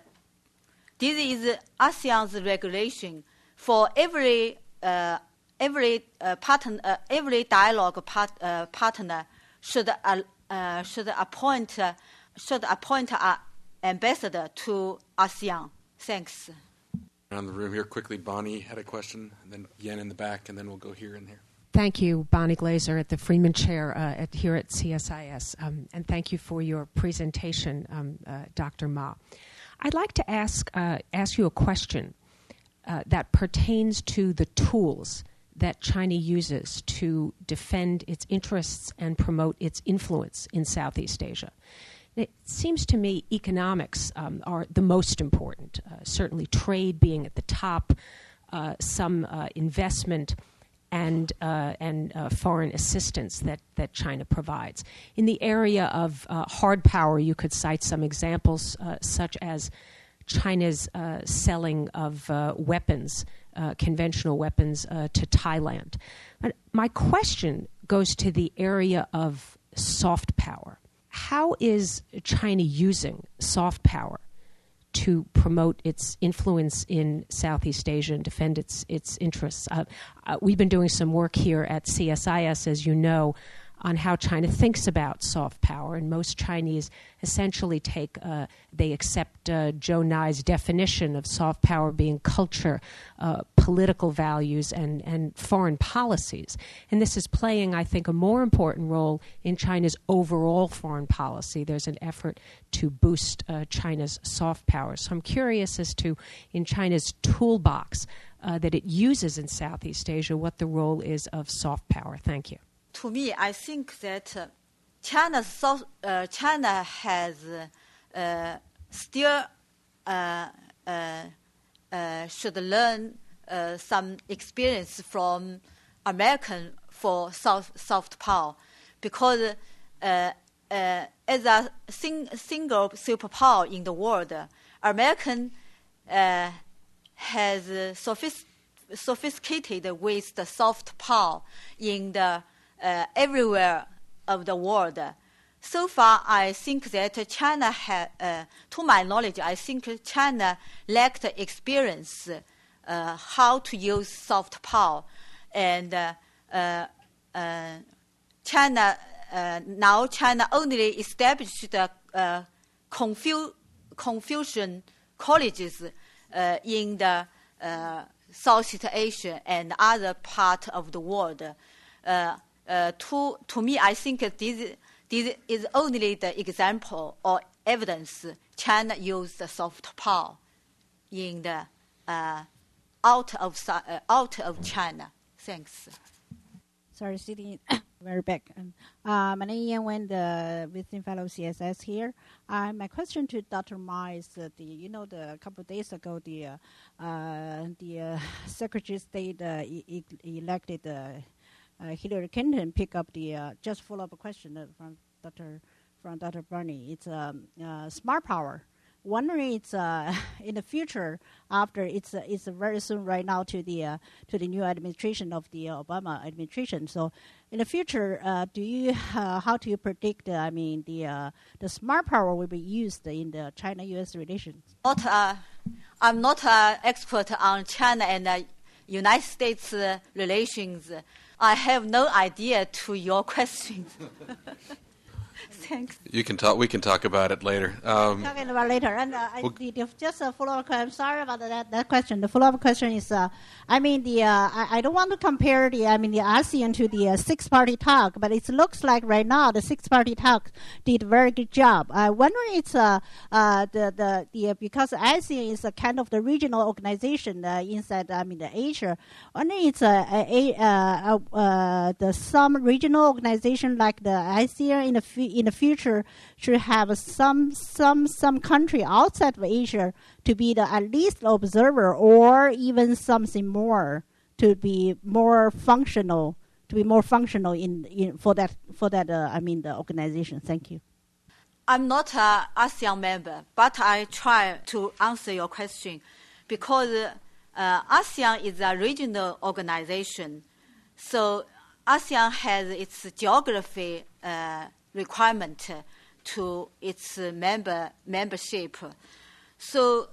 this is ASEAN's regulation for every uh, every uh, partner, uh, every dialogue part, uh, partner should uh, uh, should appoint uh, should appoint a ambassador to ASEAN. Thanks. Around the room here quickly, Bonnie had a question, and then Yen in the back, and then we'll go here and there. Thank you, Bonnie Glaser at the Freeman Chair uh, at, here at C S I S, um, and thank you for your presentation, um, uh, Doctor Ma. I'd like to ask uh, ask you a question uh, that pertains to the tools that China uses to defend its interests and promote its influence in Southeast Asia. It seems to me economics um, are the most important, uh, certainly trade being at the top, uh, some uh, investment and uh, and uh, foreign assistance that, that China provides. In the area of uh, hard power, you could cite some examples uh, such as China's uh, selling of uh, weapons, uh, conventional weapons, uh, to Thailand. But my question goes to the area of soft power. How is China using soft power to promote its influence in Southeast Asia and defend its its interests? Uh, uh, we've been doing some work here at C S I S, as you know, on how China thinks about soft power. And most Chinese essentially take, uh, they accept uh, Zhou Nai's definition of soft power being culture, uh, political values, and, and foreign policies. And this is playing, I think, a more important role in China's overall foreign policy. There's an effort to boost uh, China's soft power. So I'm curious as to, in China's toolbox uh, that it uses in Southeast Asia, what the role is of soft power. Thank you. To me, I think that uh, China's South, uh, China has uh, uh, still uh, uh, uh, should learn uh, some experience from American for soft, soft power, because uh, uh, as a sing, single superpower in the world, American uh, has uh, sophist, sophisticated with the soft power in the Uh, everywhere of the world. So far, I think that China had, uh, to my knowledge, I think China lacked experience uh, how to use soft power. And uh, uh, uh, China, uh, now China only established uh, Confu- Confucian colleges uh, in the uh, Southeast Asia and other part of the world. Uh, Uh, to to me, I think this this is only the example or evidence China used the soft power in the uh, out of uh, out of China. Thanks. Sorry, sitting very back. Um, uh, my name is Yan Wen, the visiting fellow C S S here. Uh, my question to Doctor Ma is uh, the you know the a couple of days ago the uh, uh, the uh, Secretary of State uh, e- e- elected. Uh, Uh, Hillary Clinton pick up the uh, just follow up a question uh, from Doctor from Doctor Bernie. It's um, uh, smart power. Wondering it's uh, in the future after it's uh, it's uh, very soon right now to the uh, to the new administration of the uh, Obama administration. So in the future, uh, do you uh, how do you predict? Uh, I mean the uh, the smart power will be used in the China-U S relations? Not uh, I'm not an expert on China and uh, United States uh, relations. I have no idea to your question. Thanks. You can talk. We can talk about it later. Um, Talking about later, and uh, I, well, the, the, just a follow-up. I'm sorry about that, that question. The follow-up question is, uh, I mean, the uh, I, I don't want to compare the I mean the ASEAN to the uh, six-party talk, but it looks like right now the six-party talk did a very good job. I wonder it's uh, uh the the the uh, because ASEAN is a kind of the regional organization uh, inside I mean the Asia. Wonder it's a, a, a uh, uh, the some regional organization like the ASEAN in the f- in the future should have some some some country outside of Asia to be the at least observer or even something more to be more functional to be more functional in, in for that for that uh, I mean the organization. Thank you. I'm not an ASEAN member, but I try to answer your question because uh, ASEAN is a regional organization, so ASEAN has its geography uh, requirement to its member membership. So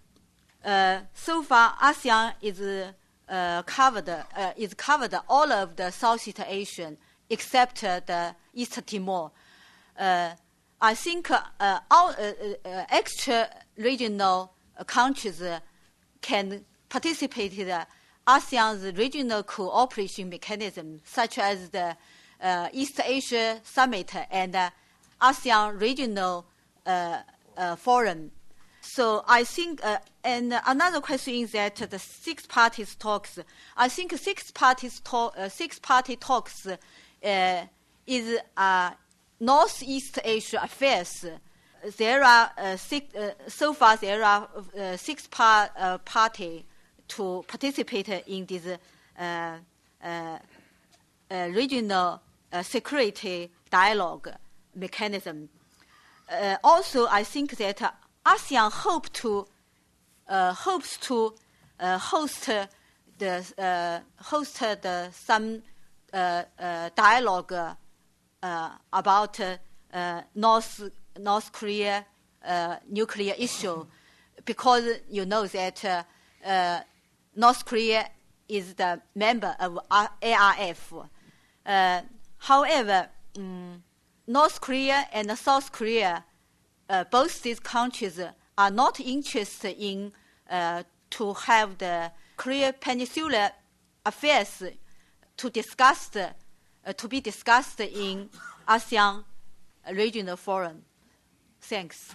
uh, so far, ASEAN is uh, covered uh, is covered all of the Southeast Asian except uh, the East Timor. Uh, I think uh, all uh, uh, extra regional uh, countries uh, can participate in the ASEAN's regional cooperation mechanism, such as the uh, East Asia Summit and uh, ASEAN Regional uh, uh, Forum. So I think, uh, and another question is that the six parties talks. I think six parties talk, uh, six party talks uh, is uh, Northeast Asia affairs. There are uh, six. Uh, so far, there are uh, six par, uh, party to participate in this uh, uh, uh, regional uh, security dialogue mechanism. Uh, also, I think that uh, ASEAN hope to uh, hopes to uh, host the uh, host the some uh, uh, dialogue uh, about uh, uh, North North Korea uh, nuclear issue, because you know that uh, uh, North Korea is the member of A R F. Uh, however, um, North Korea and South Korea, uh, both these countries are not interested in uh, to have the Korea Peninsula affairs to discuss the, uh, to be discussed in ASEAN regional forum. Thanks.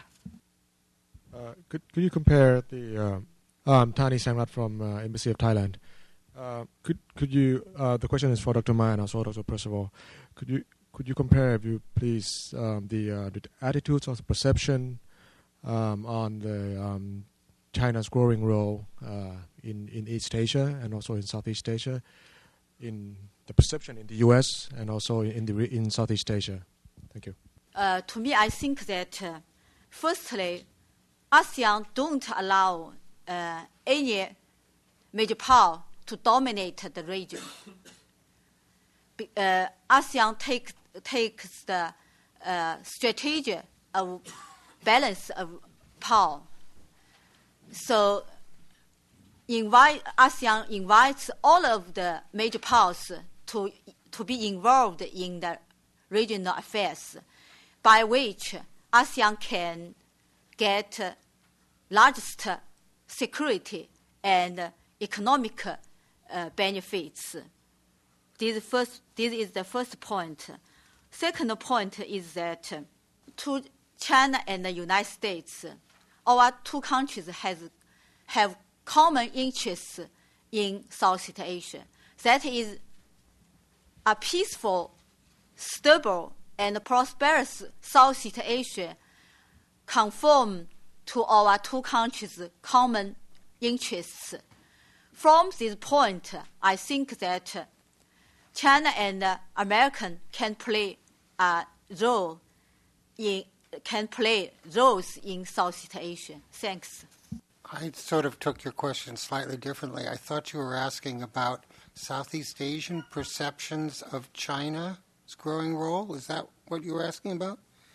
Uh, could could you compare the uh, um, Tani Sangrat from uh, Embassy of Thailand? Uh, could could you? Uh, the question is for Doctor Ma and also Doctor Percival. Could you could you compare, if you please, um, the, uh, the attitudes or the perception um, on the um, China's growing role uh, in in East Asia and also in Southeast Asia, in the perception in the U S and also in the in Southeast Asia? Thank you. Uh, to me, I think that uh, firstly, ASEAN don't allow uh, any major power to dominate the region. Be, uh, ASEAN take, takes the uh, strategy of balance of power. So invite, ASEAN invites all of the major powers to, to be involved in the regional affairs, by which ASEAN can get uh, largest security and uh, economic uh, benefits. This, first, this is the first point. Second point is that uh, to China and the United States, our two countries has, have common interests in Southeast Asia. That is a peaceful, stable, and prosperous Southeast Asia conform to our two countries' common interests. From this point, I think that China and America can play a role in can play roles in Southeast Asia. Thanks. I sort of took your question slightly differently. I thought you were asking about Southeast Asian perceptions of China's growing role. Is that what you were asking about?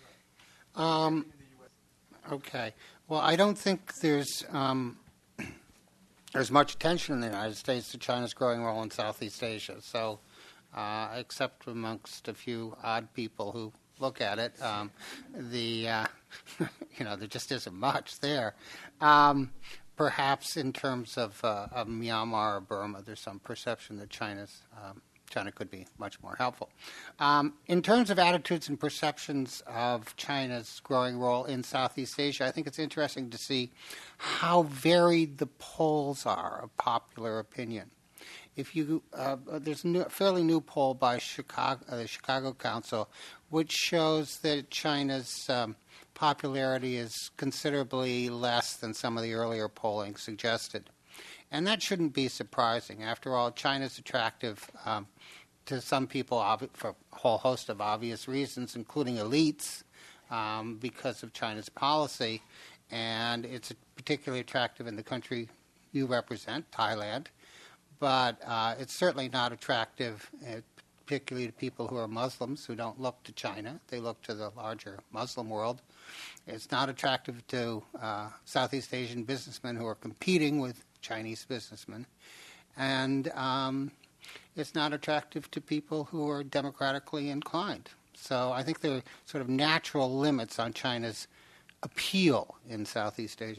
Um, okay. Well, I don't think there's um, there's much attention in the United States to China's growing role in Southeast Asia. So, uh, except amongst a few odd people who look at it, um, the uh, you know there just isn't much there. Um, perhaps in terms of, uh, of Myanmar or Burma, there's some perception that China's um, China could be much more helpful. Um, in terms of attitudes and perceptions of China's growing role in Southeast Asia, I think it's interesting to see how varied the polls are of popular opinion. If you, uh, there's a new, fairly new poll by Chicago, uh, the Chicago Council, which shows that China's um, popularity is considerably less than some of the earlier polling suggested. And that shouldn't be surprising. After all, China's attractive um, to some people for a whole host of obvious reasons, including elites, um, because of China's policy. And it's particularly attractive in the country you represent, Thailand. But uh, it's certainly not attractive, uh, particularly to people who are Muslims who don't look to China. They look to the larger Muslim world. It's not attractive to uh, Southeast Asian businessmen who are competing with Chinese businessmen. And um, it's not attractive to people who are democratically inclined. So I think there are sort of natural limits on China's appeal in Southeast Asia.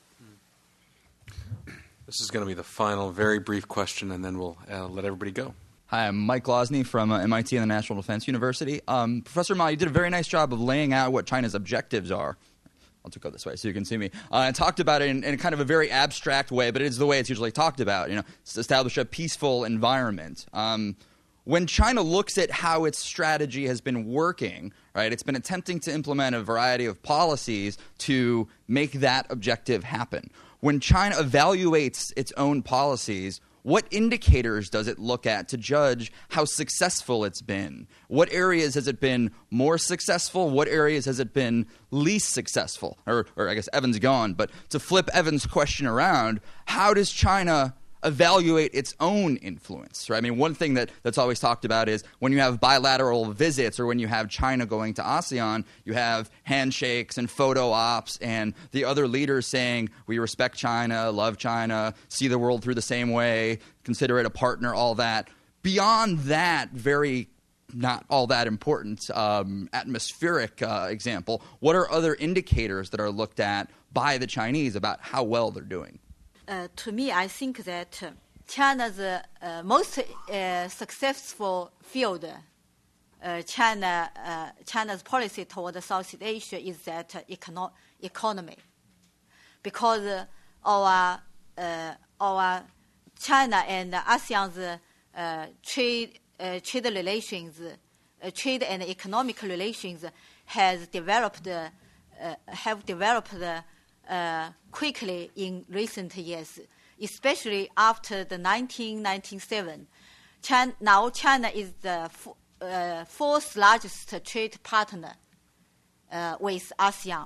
This is going to be the final, very brief question, and then we'll uh, let everybody go. Hi, I'm Mike Losney from uh, M I T and the National Defense University. Um, Professor Ma, you did a very nice job of laying out what China's objectives are. I'll go this way so you can see me. Uh, and talked about it in, in kind of a very abstract way, but it is the way it's usually talked about. You know, establish a peaceful environment. Um, when China looks at how its strategy has been working, right, it's been attempting to implement a variety of policies to make that objective happen. When China evaluates its own policies, what indicators does it look at to judge how successful it's been? What areas has it been more successful? What areas has it been least successful? Or, or I guess Evan's gone, but to flip Evan's question around, how does China evaluate its own influence, right? I mean, one thing that, that's always talked about is when you have bilateral visits or when you have China going to ASEAN, you have handshakes and photo ops and the other leaders saying, we respect China, love China, see the world through the same way, consider it a partner, all that. Beyond that very not all that important um, atmospheric uh, example, what are other indicators that are looked at by the Chinese about how well they're doing? Uh, to me, I think that uh, China's uh, uh, most uh, successful field, uh, China, uh, China's policy toward Southeast Asia is that uh, econo- economy, because uh, our uh, our China and ASEAN's uh, trade uh, trade relations, uh, trade and economic relations has developed uh, have developed uh, quickly in recent years, especially after the nineteen ninety-seven. China, now China is the f- uh, fourth largest trade partner uh, with ASEAN.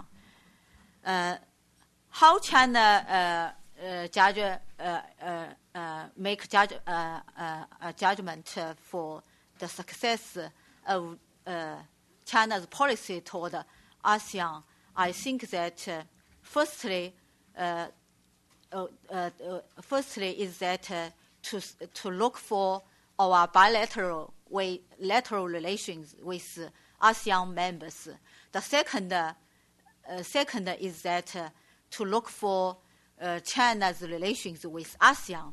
Uh, how China uh, uh, judge, uh, uh, uh, make judge, uh, uh, a judgment uh, for the success of uh, China's policy toward ASEAN? I think that uh, firstly, uh, uh, uh, firstly is that uh, to to look for our bilateral way, lateral relations with uh, ASEAN members. The second, uh, uh, second is that uh, to look for uh, China's relations with ASEAN.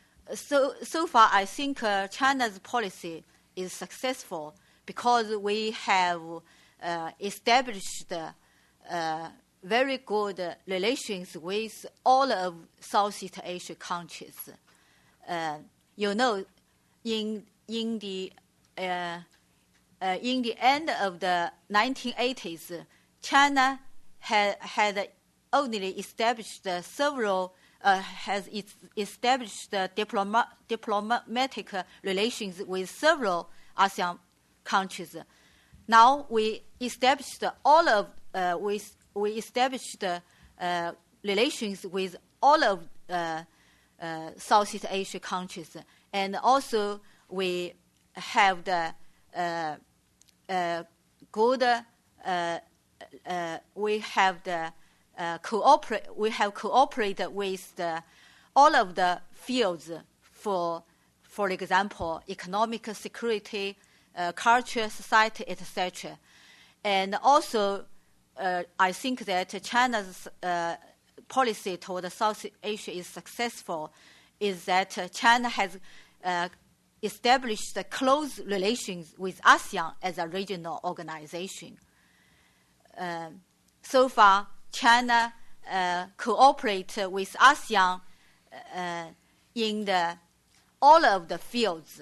So so far, I think uh, China's policy is successful because we have uh, established uh, very good uh, relations with all of Southeast Asia countries. Uh, you know, in in the uh, uh, in the end of the nineteen eighties, China had had only established uh, several uh, has it established uh, diploma, diplomatic uh, relations with several ASEAN countries. Now we established all of uh, with we established uh, relations with all of uh, uh, Southeast Asia countries, and also we have the uh, uh, good. Uh, uh, we have the uh, cooperate. We have cooperated with the, all of the fields for, for example, economic security, uh, culture, society, et cetera. And also, uh, I think that China's uh, policy toward Southeast Asia is successful. Is that uh, China has uh, established close relations with ASEAN as a regional organization. Uh, so far, China uh, cooperates with ASEAN uh, in the, all of the fields.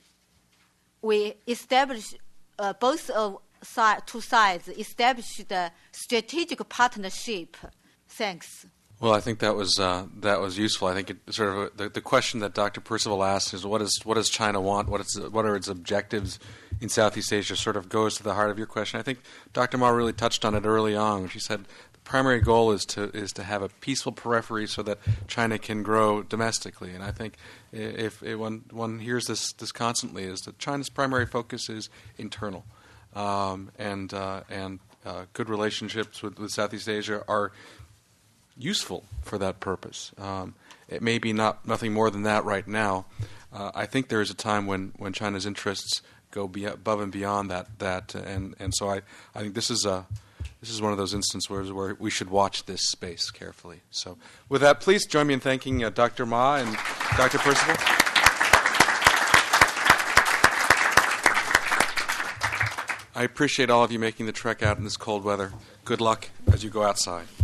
We established uh, both of side, two sides established the strategic partnership. Thanks. Well, I think that was uh, that was useful. I think it sort of uh, the, the question that Doctor Percival asked is what is what does China want? What is what are its objectives in Southeast Asia? Sort of goes to the heart of your question. I think Doctor Ma really touched on it early on. She said the primary goal is to is to have a peaceful periphery so that China can grow domestically. And I think if, if one one hears this this constantly is that China's primary focus is internal, um, and uh, and uh, good relationships with, with Southeast Asia are useful for that purpose. Um, it may be not nothing more than that right now. Uh, I think there is a time when, when China's interests go be above and beyond that. That and, and so I, I think this is a this is one of those instances where, where we should watch this space carefully. So with that, please join me in thanking uh, Doctor Ma and Doctor Percival. I appreciate all of you making the trek out in this cold weather. Good luck as you go outside.